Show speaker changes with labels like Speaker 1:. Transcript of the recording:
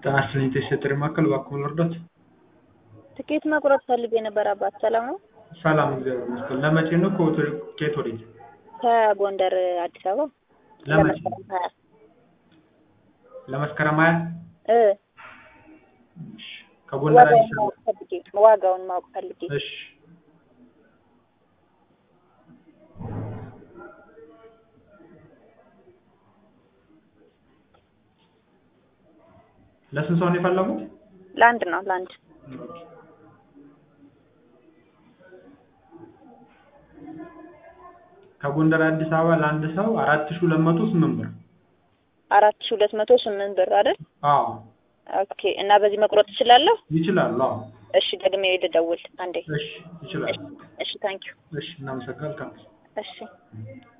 Speaker 1: ታስነኝ ተሽጥሪ ማከል ባክሞ ልርዳት
Speaker 2: ትኬት መቁረጥ ፈልጌ ነበር አባት ሰላም ነው
Speaker 1: ሰላም እግዚአብሔር ይመስገን ለመቼ ነው ከኬት ወዴት
Speaker 2: ከጎንደር አዲስ አበባ
Speaker 1: ለመቼ ለመስከረም 20 እሺ ከጎንደር አዲስ አበባ
Speaker 2: ዋጋውን ማወቅ ፈልጌ
Speaker 1: እሺ ለስንት ሰው ነው የፈለጉት
Speaker 2: ለአንድ ነው ለአንድ
Speaker 1: ከጎንደር አዲስ አበባ ለአንድ ሰው 4208 ብር
Speaker 2: 4208 ብር አይደል
Speaker 1: አዎ
Speaker 2: ኦኬ እና በዚህ መቁረጥ ይችላልው
Speaker 1: ይችላል አዎ
Speaker 2: እሺ ደግሜ ልደውል አንዴ
Speaker 1: እሺ ይችላል
Speaker 2: እሺ ታንኪዩ
Speaker 1: እሺ እናመሰግናለን
Speaker 2: እሺ